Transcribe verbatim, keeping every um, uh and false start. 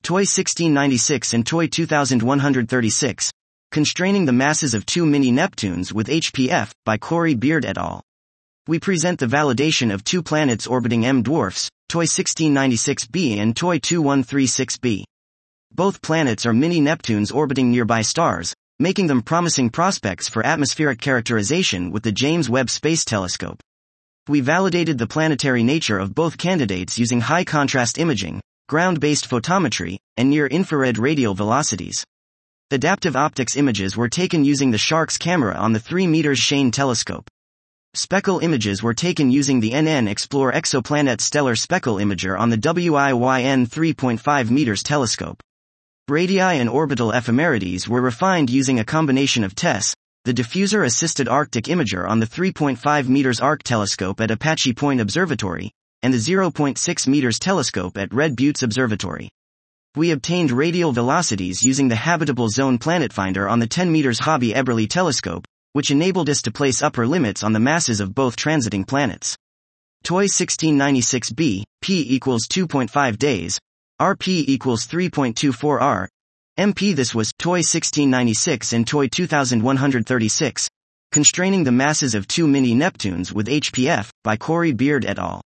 TOI sixteen ninety-six and TOI twenty-one thirty-six, Constraining the Masses of Two Mini-Neptunes with H P F, by Corey Beard et al. We present the validation of two planets orbiting M-dwarfs, TOI sixteen ninety-six b and TOI twenty-one thirty-six b. Both planets are mini-Neptunes orbiting nearby stars, making them promising prospects for atmospheric characterization with the James Webb Space Telescope. We validated the planetary nature of both candidates using high-contrast imaging, ground-based photometry, and near-infrared radial velocities. Adaptive optics images were taken using the SHARCS camera on the three meters Shane telescope. Speckle images were taken using the N N Explore Exoplanet Stellar Speckle Imager on the W I Y N three point five meters telescope. Radii and orbital ephemerides were refined using a combination of T E S, the diffuser-assisted Arctic imager on the three point five meters Arc telescope at Apache Point Observatory, and the zero point six meters telescope at Red Buttes Observatory. We obtained radial velocities using the Habitable Zone Planet Finder on the ten meters Hobby Eberly telescope, which enabled us to place upper limits on the masses of both transiting planets. TOI sixteen ninety-six b, P equals two point five days, R P equals three point two four R, M P. This was TOI sixteen ninety-six and TOI twenty-one thirty-six, Constraining the Masses of Two Mini-Neptunes with H P F, by Corey Beard et al.